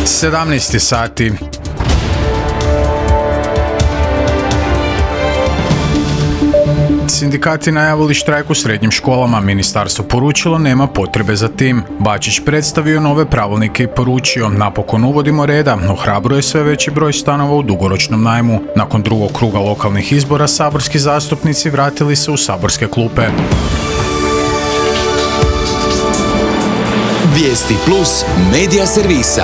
17 sati. Sindikati najavili štrajk u srednjim školama. Ministarstvo poručilo nema potrebe za tim. Bačić predstavio nove pravilnike i poručio: napokon uvodimo reda, ohrabruje sve veći broj stanova u dugoročnom najmu. Nakon drugog kruga lokalnih izbora saborski zastupnici vratili se u saborske klupe. Vijesti Plus medija servisa.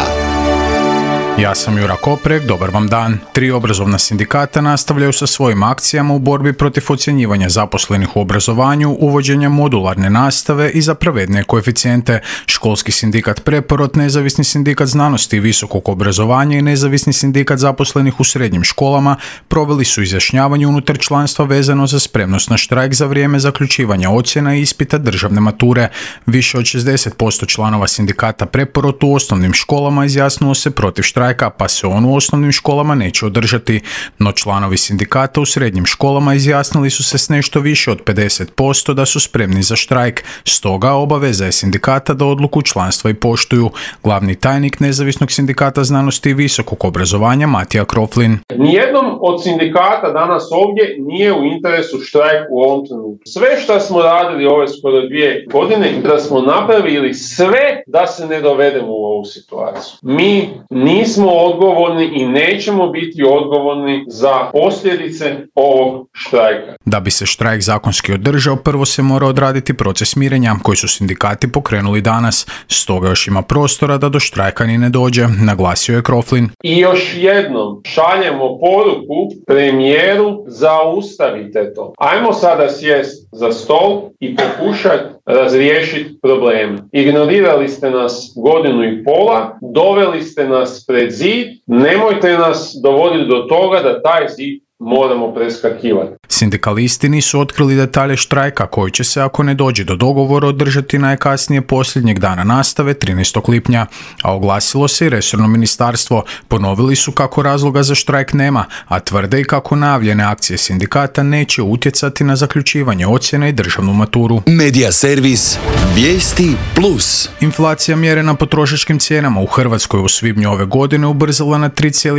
Ja sam Jura Koprek, dobar vam dan. 3 obrazovna sindikata nastavljaju sa svojim akcijama u borbi protiv ocjenjivanja zaposlenih u obrazovanju, uvođenja modularne nastave i za pravednije koeficijente. Školski sindikat Preporod, Nezavisni sindikat znanosti i visokog obrazovanja i Nezavisni sindikat zaposlenih u srednjim školama proveli su izjašnjavanje unutar članstva vezano za spremnost na štrajk za vrijeme zaključivanja ocjena i ispita državne mature. Više od 60% članova sindikata Preporod u osnovnim školama izjasnilo se protiv štrajka, pa se on u osnovnim školama neće održati, no članovi sindikata u srednjim školama izjasnili su se s nešto više od 50% da su spremni za štrajk, stoga obaveza je sindikata da odluku članstva i poštuju. Glavni tajnik Nezavisnog sindikata znanosti i visokog obrazovanja Matija Kroflin. Nijednom od sindikata danas ovdje nije u interesu štrajk u ovom trenutku. Sve što smo radili ove skoro 2 godine, da smo napravili sve da se ne dovedemo u ovu situaciju. Mi nismo odgovorni i nećemo biti odgovorni za posljedice ovog štrajka. Da bi se štrajk zakonski održao, prvo se mora odraditi proces mirenja koji su sindikati pokrenuli danas. Stoga još ima prostora da do štrajka ni ne dođe, naglasio je Kroflin. I još jednom šaljemo poruku premijeru: zaustavite to. Ajmo sada sjesti za stol i pokušati razriješiti probleme. Ignorirali ste nas 1,5 godine, doveli ste nas pred zid, nemojte nas dovoditi do toga da taj zid moramo preskakivati. Sindikalisti nisu otkrili detalje štrajka koji će se, ako ne dođe do dogovora, održati najkasnije posljednjeg dana nastave 13. lipnja, a oglasilo se i resorno ministarstvo. Ponovili su kako razloga za štrajk nema, a tvrde i kako najavljene akcije sindikata neće utjecati na zaključivanje ocjena i državnu maturu. Medija servis Vijesti Plus. Inflacija mjerena potrošačkim cijenama u Hrvatskoj u svibnju ove godine ubrzala na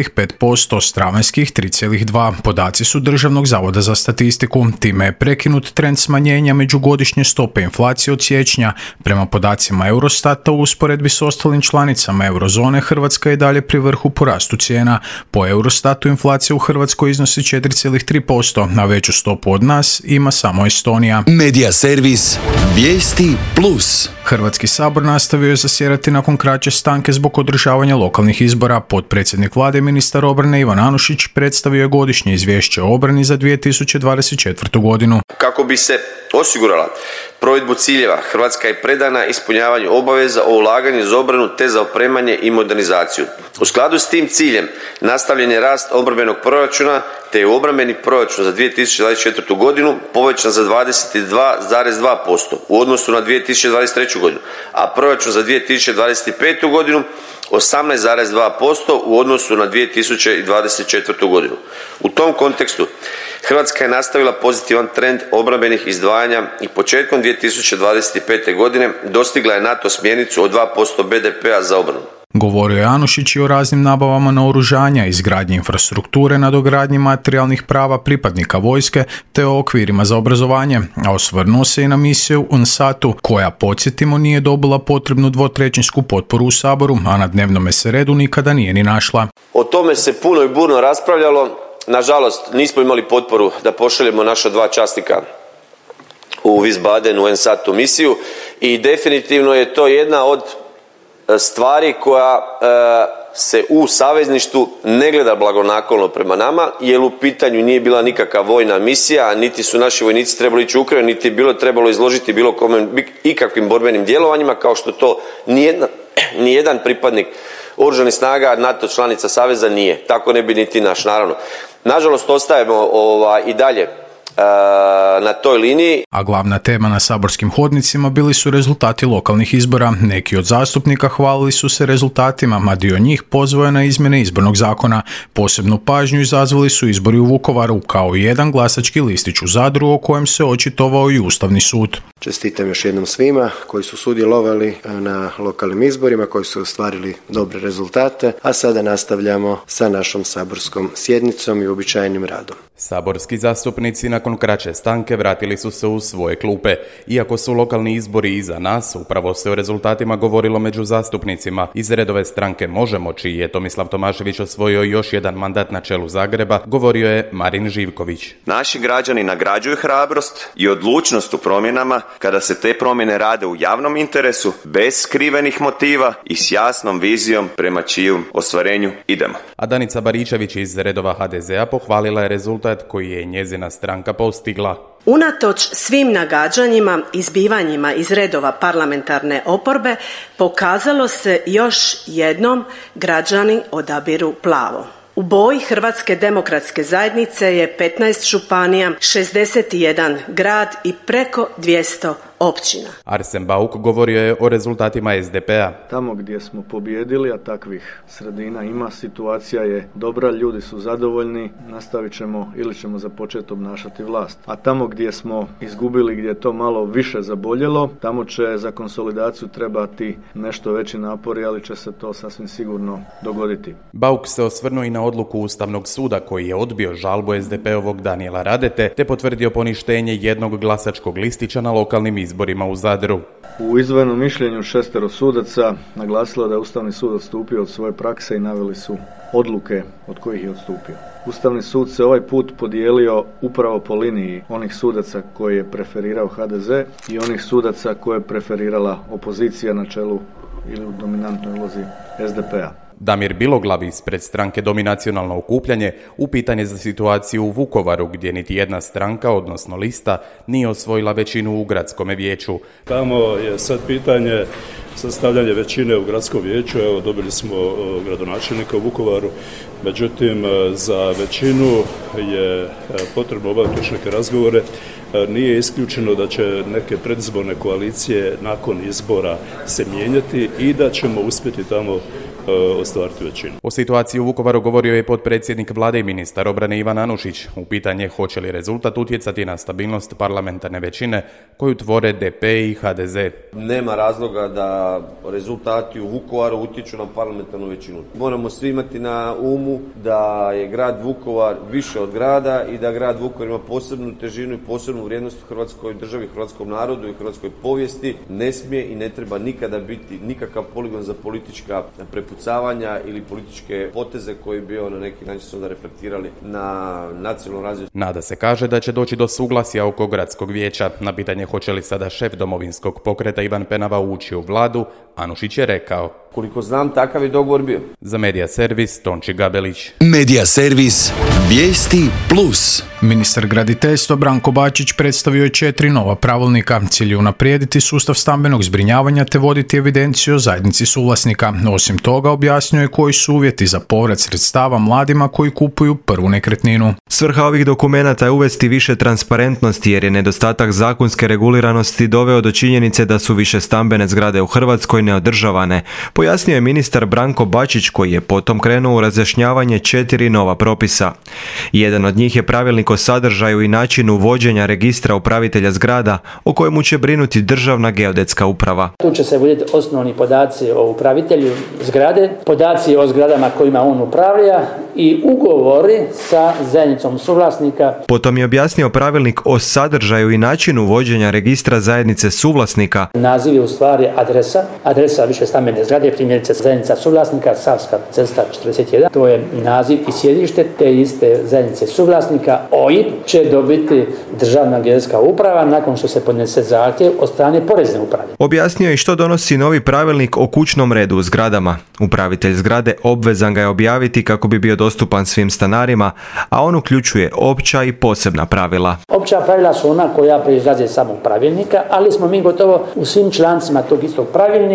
3,5%, s travanjskih 3,2%. Podaci su Državnog zavoda za statistiku. Time je prekinut trend smanjenja međugodišnje stope inflacije od siječnja. Prema podacima Eurostata, u usporedbi s ostalim članicama eurozone, Hrvatska je dalje pri vrhu po rastu cijena. Po Eurostatu inflacija u Hrvatskoj iznosi 4,3%, a veću stopu od nas ima samo Estonija. Medija servis Vijesti Plus. Hrvatski sabor nastavio je zasjedati nakon kraće stanke zbog održavanja lokalnih izbora. Potpredsjednik vlade i ministar obrane Ivan Anušić predstavio je godišnje izvješće o obrani za 2024. godinu. Kako bi se osigurala provedbu ciljeva, Hrvatska je predana ispunjavanju obaveza o ulaganju za obranu te za opremanje i modernizaciju. U skladu s tim ciljem nastavljen je rast obrambenog proračuna te je obrambeni proračun za 2024. godinu povećan za 22,2% u odnosu na 2023. godinu, a proračun za 2025. godinu 18,2% u odnosu na 2024. godinu. U tom kontekstu Hrvatska je nastavila pozitivan trend obrambenih izdvajanja i početkom 2025. godine dostigla je NATO smjernicu od 2% BDP-a za obranu. Govorio je Anušić i o raznim nabavama naoružanja, izgradnji infrastrukture, nadogradnji materijalnih prava pripadnika vojske te o okvirima za obrazovanje, a osvrnuo se i na misiju UNSAT-u, koja, podsjetimo, nije dobila potrebnu 2/3 potporu u Saboru, a na dnevnome se redu nikada nije ni našla. O tome se puno i burno raspravljalo. Nažalost, nismo imali potporu da pošaljemo naša 2 časnika u Wiesbaden, u UNSAT-u misiju i definitivno je to jedna od stvari koja se u savezništvu ne gleda blagonaklono prema nama, jer u pitanju nije bila nikakva vojna misija, niti su naši vojnici trebali ići u Ukrajinu, niti je bilo trebalo izložiti bilo kome ikakvim borbenim djelovanjima, kao što to nijedan pripadnik oružanih snaga NATO članica saveza nije. Tako ne bi niti naš, naravno. Nažalost, ostajemo i dalje na toj liniji. A glavna tema na saborskim hodnicima bili su rezultati lokalnih izbora. Neki od zastupnika hvalili su se rezultatima, a dio njih pozvao je na izmjene izbornog zakona. Posebnu pažnju izazvali su izbori u Vukovaru, kao i jedan glasački listić u Zadru o kojem se očitovao i Ustavni sud. Čestitam još jednom svima koji su sudjelovali na lokalnim izborima, koji su ostvarili dobre rezultate, a sada nastavljamo sa našom saborskom sjednicom i uobičajenim radom. Saborski zastupnici nakon kraće stanke vratili su se u svoje klupe. Iako su lokalni izbori iza nas, upravo se o rezultatima govorilo među zastupnicima. Iz redove stranke Možemo, čiji je Tomislav Tomašević osvojio još jedan mandat na čelu Zagreba, govorio je Marin Živković. Naši građani nagrađuju hrabrost i odlučnost u promjenama kada se te promjene rade u javnom interesu, bez skrivenih motiva i s jasnom vizijom prema čijem ostvarenju idemo. A Danica Baričević iz redova HDZ-a pohvalila je rezultat koji je njezina stranka postigla. Unatoč svim nagađanjima i zbivanjima iz redova parlamentarne oporbe, pokazalo se još jednom građani odabiru plavo. U boji Hrvatske demokratske zajednice je 15 županija, 61 grad i preko 200 općina. Arsen Bauk govorio je o rezultatima SDP-a. Tamo gdje smo pobijedili, a takvih sredina ima, situacija je dobra, ljudi su zadovoljni, nastavit ćemo ili ćemo započeti obnašati vlast. A tamo gdje smo izgubili, gdje je to malo više zaboljelo, tamo će za konsolidaciju trebati nešto veći napori, ali će se to sasvim sigurno dogoditi. Bauk se osvrnuo i na odluku Ustavnog suda koji je odbio žalbu SDP-ovog Danijela Radete te potvrdio poništenje jednog glasačkog listića na lokalnim izborima u Zadru. U izdvojenom mišljenju 6 sudaca naglasilo da je Ustavni sud odstupio od svoje prakse i naveli su odluke od kojih je odstupio. Ustavni sud se ovaj put podijelio upravo po liniji onih sudaca koje je preferirao HDZ i onih sudaca koje je preferirala opozicija na čelu ili u dominantnoj ulozi SDP-a. Damir Biloglav ispred stranke Dominacionalno okupljanje upitan je za situaciju u Vukovaru gdje niti jedna stranka, odnosno lista, nije osvojila većinu u gradskome vijeću. Tamo je sad pitanje sastavljanje većine u gradskom vijeću. Evo, dobili smo gradonačelnika u Vukovaru, međutim za većinu je potrebno obaviti neke razgovore. Nije isključeno da će neke predizborne koalicije nakon izbora se mijenjati i da ćemo uspjeti tamo ostvariti većinu. O situaciji u Vukovaru govorio je potpredsjednik vlade i ministar obrane Ivan Anušić. U pitanje hoće li rezultat utjecati na stabilnost parlamentarne većine koju tvore DP i HDZ. Nema razloga da rezultati u Vukovaru utječu na parlamentarnu većinu. Moramo svi imati na umu da je grad Vukovar više od grada i da grad Vukovar ima posebnu težinu i posebnu vrijednost u Hrvatskoj državi, hrvatskom narodu i hrvatskoj povijesti. Ne smije i ne treba nikada biti nikakav poligon za politička prepucavanja ili političke poteze koji bi na neki način su onda reflektirali na nacionalnu razinu. Nada se kaže da će doći do suglasja oko gradskog vijeća. Na pitanje hoće li sada šef Domovinskog pokreta Ivan Penava ući u vladu, Anušić je rekao: koliko znam, takav je dogovor bio. Za Medija servis Tonči Gabelić. Medija servis Vijesti Plus. Ministar graditeljstva Branko Bačić predstavio je 4 nova pravilnika. Cilj je unaprijediti sustav stambenog zbrinjavanja te voditi evidenciju o zajednici suvlasnika. Osim toga, objasnio je koji su uvjeti za povrat sredstava mladima koji kupuju prvu nekretninu. Svrha ovih dokumenata je uvesti više transparentnosti jer je nedostatak zakonske reguliranosti doveo do činjenice da su više stambene zgrade u Hrvatskoj neodržavane. Pojasnio je ministar Branko Bačić koji je potom krenuo u razjašnjavanje 4 nova propisa. Jedan od njih je pravilnik o sadržaju i načinu vođenja registra upravitelja zgrada o kojemu će brinuti Državna geodetska uprava. Tu će se voditi osnovni podaci o upravitelju zgrade, podaci o zgradama kojima on upravlja i ugovori sa zajednicom suvlasnika. Potom je objasnio pravilnik o sadržaju i načinu vođenja registra zajednice suvlasnika. Naziv je u stvari adresa više stambene zgrade, primjerice zajednica suvlasnika, Savska cesta 41. To je naziv i sjedište te iste zajednice suvlasnika. OIB će dobiti Državna geodetska uprava nakon što se podnese zahtjev od strane Porezne uprave. Objasnio je i što donosi novi pravilnik o kućnom redu u zgradama. Upravitelj zgrade obvezan ga je objaviti kako bi bio dostupan svim stanarima, a on uključuje opća i posebna pravila. Opća pravila su ona koja proizlaze iz samog pravilnika, ali smo mi gotovo u svim člancima tog istog pravilnika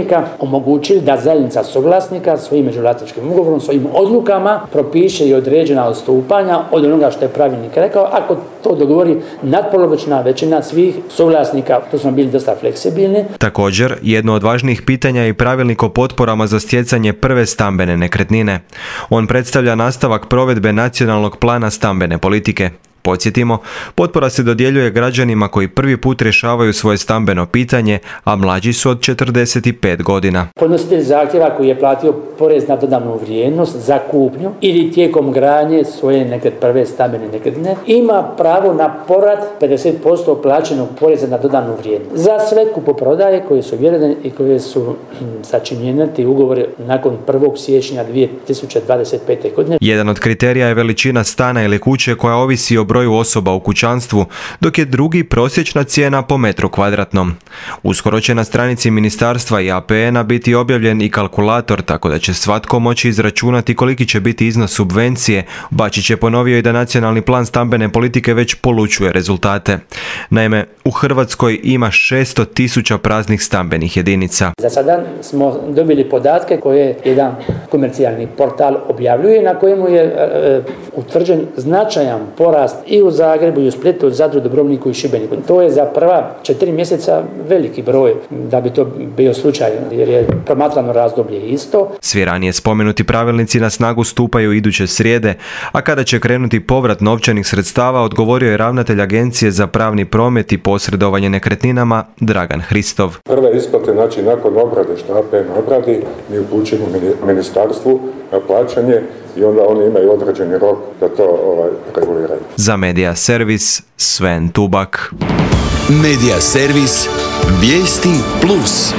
pravilnika omogućili da zajednica suvlasnika svojim međuvlasničkim ugovorom, svojim odlukama propiše i određena odstupanja od onoga što je pravilnik rekao. Ako to dogovori natpolovična većina svih suvlasnika, tu smo bili dosta fleksibilni. Također, jedno od važnijih pitanja je i pravilnik o potporama za stjecanje prve stambene nekretnine. On predstavlja nastavak provedbe nacionalnog plana stambene politike. Podsjetimo, potpora se dodjeljuje građanima koji prvi put rješavaju svoje stambeno pitanje, a mlađi su od 45 godina. Podnositelj zahtjeva koji je platio porez na dodanu vrijednost za kupnju ili tijekom gradnje svoje prve stambene nekretnine ima pravo na povrat 50% plaćenog poreza na dodanu vrijednost. Za sve kupoprodaje koje su vjerene i koje su sačinjene ti ugovori nakon 1. siječnja 2025. godine. Jedan od kriterija je veličina stana ili kuće koja ovisi o broju osoba u kućanstvu, dok je drugi prosječna cijena po metru kvadratnom. Uskoro će na stranici ministarstva i APN-a biti objavljen i kalkulator, tako da će svatko moći izračunati koliki će biti iznos subvencije. Bačić je ponovio i da nacionalni plan stambene politike već polučuje rezultate. Naime, u Hrvatskoj ima 600.000 praznih stambenih jedinica. Za sada smo dobili podatke koje jedan komercijalni portal objavljuje, na kojemu je utvrđen značajan porast i u Zagrebu, i u Splitu, Zadru, Dubrovniku i Šibeniku. To je za prva 4 mjeseca veliki broj da bi to bio slučaj, jer je promatrano razdoblje isto. Svi ranije spomenuti pravilnici na snagu stupaju iduće srijede, a kada će krenuti povrat novčanih sredstava, odgovorio je ravnatelj Agencije za pravni promet i posredovanje nekretninama Dragan Hristov. Prve isplate, znači nakon obrade, što APN obradi, mi upućujemo ministarstvu na plaćanje i onda oni imaju određeni rok da to reguliraju. Za Medija Servis, Sven Tubak. Medija Servis, vijesti plus.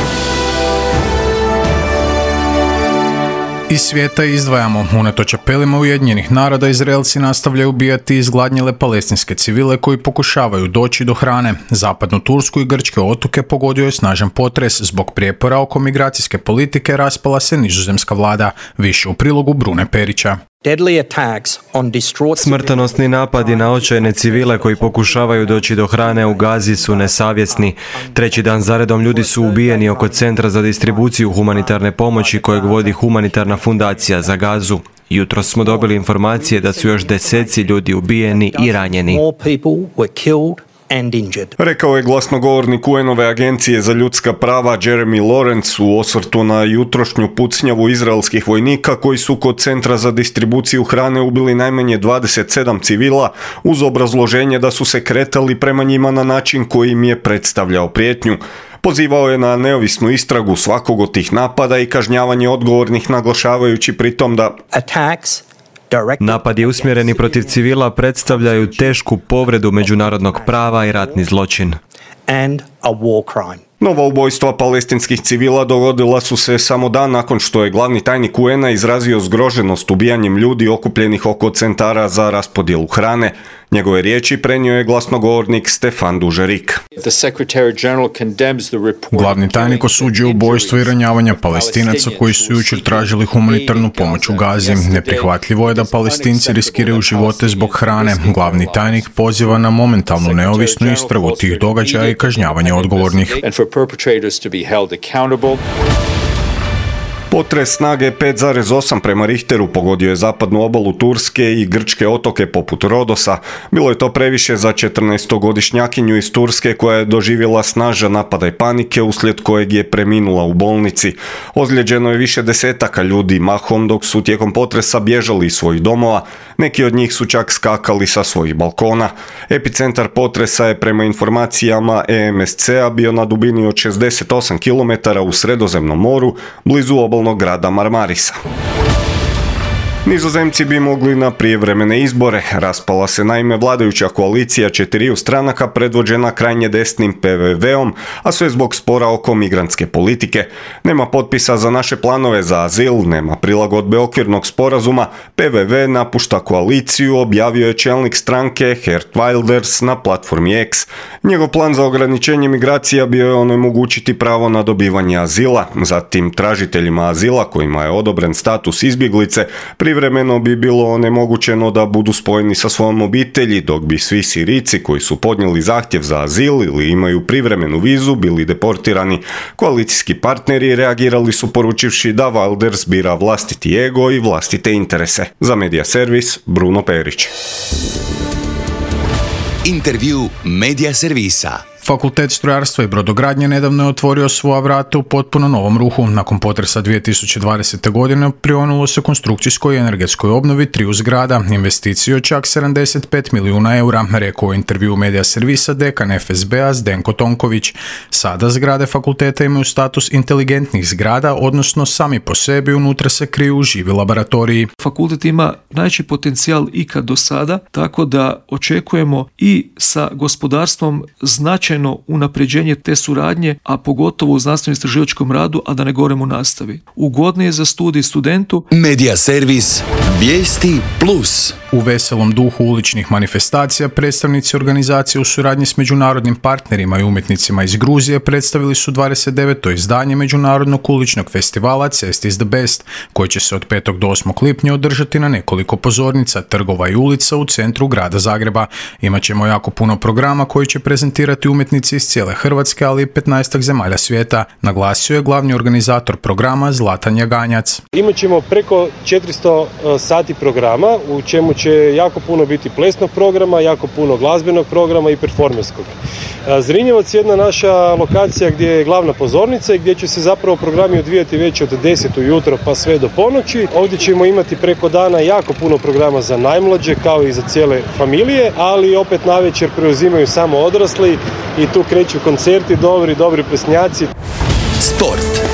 Iz svijeta izdvajamo. Unatoč apelima Ujedinjenih naroda, Izraelci nastavljaju ubijati izgladnjele palestinske civile koji pokušavaju doći do hrane. Zapadnu Tursku i grčke otoke pogodio je snažan potres. Zbog prijepora oko migracijske politike raspala se nizozemska vlada. Više u prilogu Brune Perića. Smrtonosni napadi na očajne civile koji pokušavaju doći do hrane u Gazi su nesavjesni. Treći dan zaredom ljudi su ubijeni oko centra za distribuciju humanitarne pomoći kojeg vodi humanitarna fundacija za Gazu. Jutros smo dobili informacije da su još deseci ljudi ubijeni i ranjeni. Rekao je glasnogovornik UN-ove agencije za ljudska prava Jeremy Lawrence u osvrtu na jutrošnju pucnjavu izraelskih vojnika koji su kod centra za distribuciju hrane ubili najmanje 27 civila uz obrazloženje da su se kretali prema njima na način koji im je predstavljao prijetnju. Pozivao je na neovisnu istragu svakog od tih napada i kažnjavanje odgovornih, naglašavajući pritom da napadi usmjereni protiv civila predstavljaju tešku povredu međunarodnog prava i ratni zločin. Nova ubojstva palestinskih civila dogodila su se samo dan nakon što je glavni tajnik UN-a izrazio zgroženost ubijanjem ljudi okupljenih oko centara za raspodjelu hrane. Njegove riječi prenio je glasnogovornik Stefan Dužerik. Glavni tajnik osuđuje ubojstvo i ranjavanja Palestinaca koji su jučer tražili humanitarnu pomoć u Gazi. Neprihvatljivo je da Palestinci riskiraju živote zbog hrane. Glavni tajnik poziva na momentalnu neovisnu istragu tih događaja i kažnjavanje odgovornih. Potres snage 5,8 prema Richteru pogodio je zapadnu obalu Turske i grčke otoke poput Rodosa. Bilo je to previše za 14-godišnjakinju iz Turske koja je doživjela snažan napadaj panike uslijed kojeg je preminula u bolnici. Ozlijeđeno je više desetaka ljudi mahom dok su tijekom potresa bježali iz svojih domova. Neki od njih su čak skakali sa svojih balkona. Epicentar potresa je prema informacijama EMSC-a bio na dubini od 68 km u Sredozemnom moru, blizu obalnog grada Marmarisa. Nizozemci bi mogli na prijevremene izbore. Raspala se naime vladajuća koalicija 4 stranaka predvođena krajnje desnim PVV-om, a sve zbog spora oko migrantske politike. Nema potpisa za naše planove za azil, nema prilagodbe okvirnog sporazuma. PVV napušta koaliciju, objavio je čelnik stranke Geert Wilders na platformi X. Njegov plan za ograničenje migracija bio je onemogućiti pravo na dobivanje azila. Zatim tražiteljima azila kojima je odobren status izbjeglice privremeno privremeno bi bilo onemogućeno da budu spojeni sa svojom obitelji, dok bi svi Sirijci koji su podnijeli zahtjev za azil ili imaju privremenu vizu bili deportirani. Koalicijski partneri reagirali su poručivši da Wilders bira vlastiti ego i vlastite interese. Za Media Servis, Bruno Perić. Intervju Media Servisa. Fakultet strojarstva i brodogradnje nedavno je otvorio svoja vrata u potpuno novom ruhu. Nakon potresa 2020. godine prionulo se konstrukcijskoj i energetskoj obnovi triju zgrada, investiciju od čak 75 milijuna eura, rekao u intervju Media Servisa dekan FSB-a Zdenko Tonković. Sada zgrade fakulteta imaju status inteligentnih zgrada, odnosno sami po sebi unutra se kriju živi laboratoriji. Fakultet ima najveći potencijal ikad do sada, tako da očekujemo i sa gospodarstvom značajno unapređenje te suradnje, a pogotovo u znanstveno-istraživačkom radu, a da ne govorimo o nastavi. Ugodnije za studij studentu. Media Servis, Vijesti plus. U veselom duhu uličnih manifestacija predstavnici organizacije u suradnji s međunarodnim partnerima i umjetnicima iz Gruzije predstavili su 29. izdanje Međunarodnog uličnog festivala Cest is the Best, koji će se od 5. do 8. lipnja održati na nekoliko pozornica, trgova i ulica u centru grada Zagreba. Imaćemo jako puno programa koji će prezentirati umjetnici iz cijele Hrvatske, ali i 15 zemalja svijeta, naglasio je glavni organizator programa Zlatan Jaganjac. Imaćemo preko 400 sati programa, u čemu će jako puno biti plesnog programa, jako puno glazbenog programa i performerskog. Zrinjevac je jedna naša lokacija gdje je glavna pozornica i gdje će se zapravo programi odvijati već od 10 ujutro pa sve do ponoći. Ovdje ćemo imati preko dana jako puno programa za najmlađe kao i za cijele familije, ali opet navečer preuzimaju samo odrasli i tu kreću koncerti, dobri plesnjaci. Sport.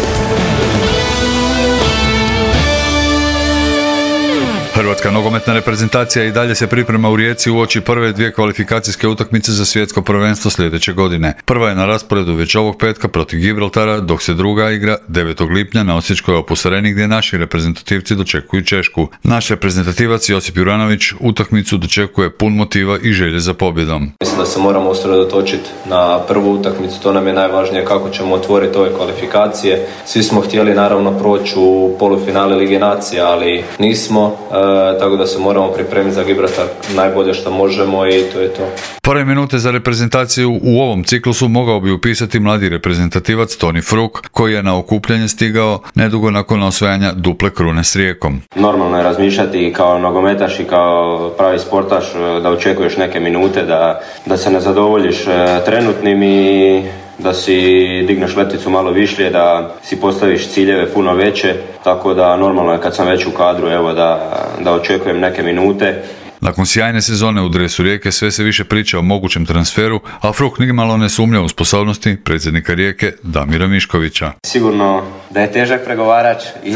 Hrvatska nogometna reprezentacija i dalje se priprema u Rijeci uoči prve dvije kvalifikacijske utakmice za svjetsko prvenstvo sljedeće godine. Prva je na rasporedu već ovog petka protiv Gibraltara, dok se druga igra 9. lipnja na Osječkoj Opus Areni gdje naši reprezentativci dočekuju Češku. Naš reprezentativac Josip Juranović utakmicu dočekuje pun motiva i želje za pobjedom. Mislim da se moramo usredotočiti na prvu utakmicu, to nam je najvažnije kako ćemo otvoriti ove kvalifikacije. Svi smo htjeli naravno proći u polufinale Lige nacija, ali nismo. Tako da se moramo pripremiti za Gibraltar najbolje što možemo i to je to. Prve minute za reprezentaciju u ovom ciklusu mogao bi upisati mladi reprezentativac Toni Fruk, koji je na okupljanje stigao nedugo nakon osvajanja duple krune s Rijekom. Normalno je razmišljati kao nogometaš i kao pravi sportaš da očekuješ neke minute, da se ne zadovoljiš trenutnim i da si digneš letvicu malo višlje, da si postaviš ciljeve puno veće, tako da normalno je kad sam već u kadru da očekujem neke minute. Nakon sjajne sezone u dresu Rijeke sve se više priča o mogućem transferu, a Fruk nimalo ne sumnja u sposobnosti predsjednika Rijeke Damira Miškovića. Sigurno da je težak pregovarač i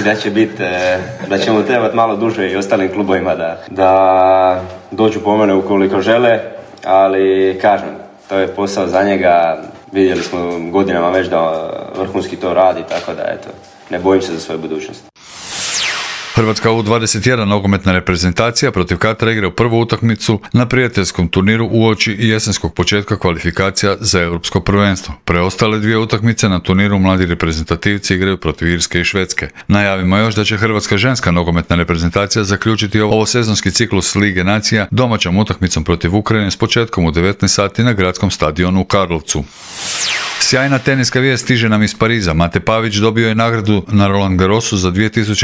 da će mu trebati malo duže i ostalim klubovima da dođu po mene ukoliko žele, ali kažem, to je posao za njega. Vidjeli smo godinama već da vrhunski to radi, tako da eto, ne bojim se za svoju budućnost. Hrvatska U21 nogometna reprezentacija protiv Katara igra prvu utakmicu na prijateljskom turniru uoči i jesenskog početka kvalifikacija za europsko prvenstvo. Preostale dvije utakmice na turniru mladi reprezentativci igraju protiv Irske i Švedske. Najavimo još da će Hrvatska ženska nogometna reprezentacija zaključiti ovosezonski ciklus Lige nacija domaćom utakmicom protiv Ukrajine s početkom u 19 sati na gradskom stadionu u Karlovcu. Sjajna teniska vijest stiže nam iz Pariza. Mate Pavić dobio je nagradu na Roland Garrosu za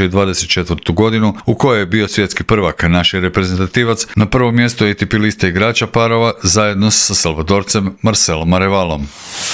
2024. godinu u kojoj je bio svjetski prvak. Naš je reprezentativac na prvom mjestu ATP liste igrača parova zajedno sa Salvadorcem Marcelom Arevalom.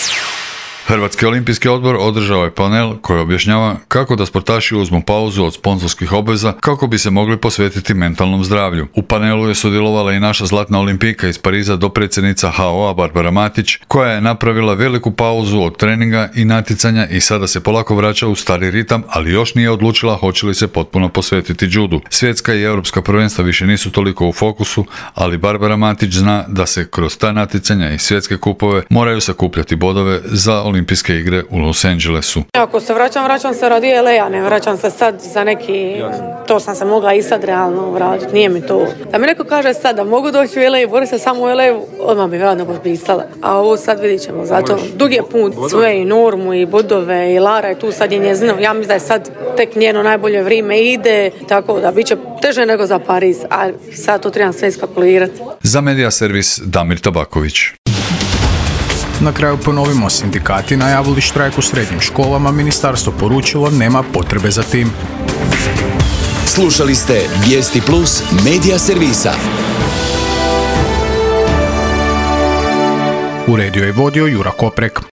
Hrvatski olimpijski odbor održao je panel koji objašnjava kako da sportaši uzmu pauzu od sponzorskih obveza kako bi se mogli posvetiti mentalnom zdravlju. U panelu je sudjelovala i naša zlatna olimpijka iz Pariza, dopredsjednica HOA Barbara Matić, koja je napravila veliku pauzu od treninga i natjecanja i sada se polako vraća u stari ritam, ali još nije odlučila hoće li se potpuno posvetiti judu. Svjetska i europska prvenstva više nisu toliko u fokusu, ali Barbara Matić zna da se kroz ta natjecanja i svjetske kupove moraju sakupljati bodove za olimpijske olimpijske igre u Los Angelesu. Ako se vraćam se radi LA, ne vraćam se sad za neki, to sam se mogla i sad realno vratiti, nije mi to. Da mi neko kaže sad da mogu doći u LA, bori se samo u LA, odmah bi vjerojatno potpisala. A ovo sad vidit ćemo, zato dug je put, sve i Normu i Budove i Lara je tu, sad je njezino, ja mislim da je sad tek njeno najbolje vrijeme ide, tako da bit će teže nego za Pariz, a sad to trebam sve iskalkulirati. Za Medija servis Damir Tabaković. Na kraju ponovimo, sindikati najavili štrajk u srednjim školama, ministarstvo poručilo nema potrebe za tim. Slušali ste Vijesti Plus Medija servisa. Uredio i vodio Jura Koprek.